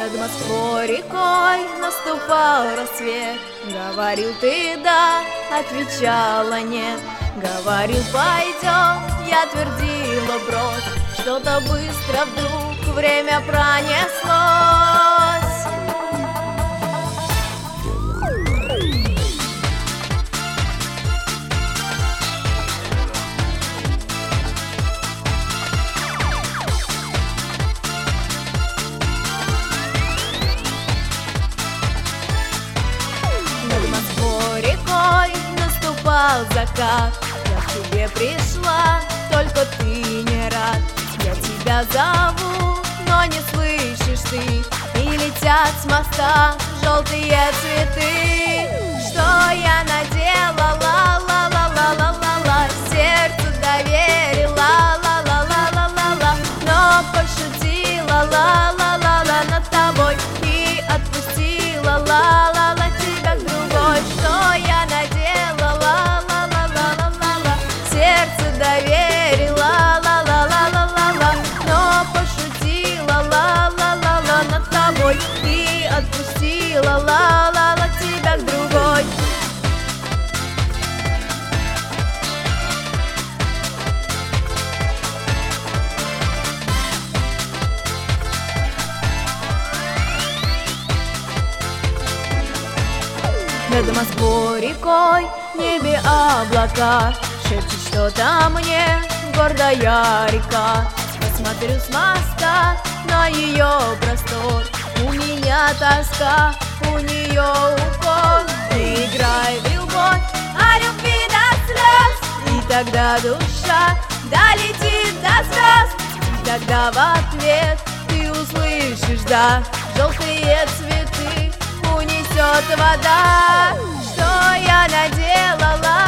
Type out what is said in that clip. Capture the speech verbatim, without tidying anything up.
Над Москвой рекой наступал рассвет. Говорил ты да, отвечала нет. Говорил пойдем, я твердила брось. Что-то быстро вдруг время пронеслось. Над Москвой рекой наступал закат. Я к тебе пришла, только ты не рад. Я тебя зову, но не слышишь ты. И летят с моста желтые цветы. Что я наделала, ла-ла-ла-ла-ла-ла. Сердцу доверила, ла-ла-ла-ла-ла-ла. Но пошутила, ла-ла-ла-ла над тобой. И отпустила, ла-ла-ла тебя к другой. Что я наделала, ла-ла-ла-ла-ла-ла. Сердцу доверила, ла-ла-ла-ла-ла-ла. Но пошутила, ла-ла-ла-ла над тобой. И отпустила, ла-ла-ла тебя к другой. Над Москвой рекой, в небе облака. Шепчет что-то мне гордая река. Посмотрю с моста на ее простор. У меня тоска, у нее укор. Играй в любовь, о любви до слез. И тогда душа долетит до звезд. И тогда в ответ ты услышишь да. Желтые цветы унесет вода. Что я наделала,